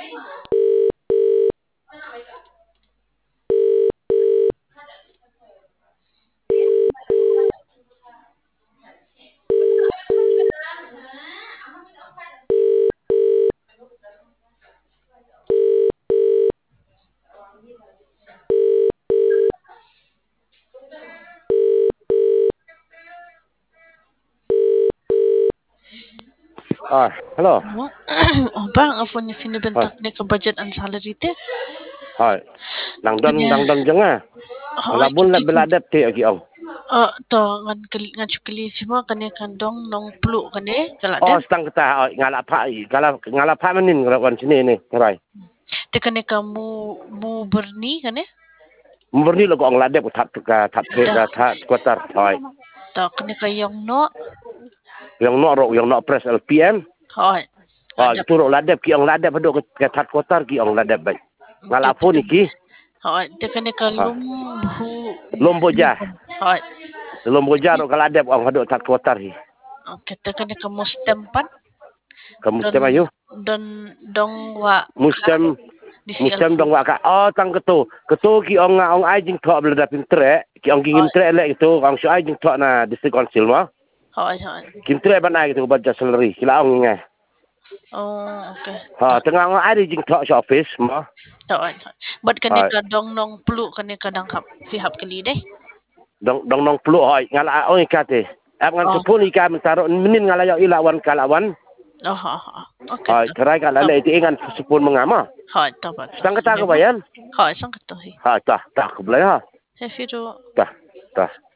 Hello. No? Bang, apa ni Hai. sinibentak ni ke budget and salary te? Hai. Kanya, Nang dang jangan. hai Alabun la kiti ko. beladap ti agi ong. To ngan chukli semua kanya kandong nong pluk kanya kala Oh, dem. stang kata ngalap pa i. Ngalap pa manin ngelawan sini ni. Terai. Te kanya kamu mu berni kanya. Murni lo ong ladap tat Dah. kuatar. Hai. To kanya kayong no. Yang no press LPM. Hai. Ah, Ada. itu ro ladap ki ong ladap ado ke tat kuatar ki ong ladap bai. Te Ngalapun iki. hai. Te kanya Ha. kalum bu. Lomboja. Hai. Lomboja ro kaladap ong ado tat kuatar hi. Okay, te kanya kamu stempat. Kamu Don stem ayo. don dong wa Mustem di Mustem CL4. dong waka. Oh, tang ketu ki ong ai jing thok belada pintre. Ki ong gingim tre le itu ong su ai jing thok na district council mo. Hai hai. Kim tre ban ai gitu baca salary. Kila ong ngai. Oh, okay. Ha, tengah ong ai jing thok sa office mo. Thôi, thôi. Bật cái này Ha, cả dong nong plu cái này cả đang học phi học cái gì đấy. dong nong pelu hoi ngala ong ikate. Ap ngan Ờ, sepun ika mentaro menin ngala yo ilawan kalawan. ok. Ha, terai kala Tập, le itu ingan sepun mengama. hỏi tập bật tập. Stang kata Này ke bút. bayan. Hỏi xong cái tôi. Ha, tah ke belai ha. Thế phi rồi. Tah.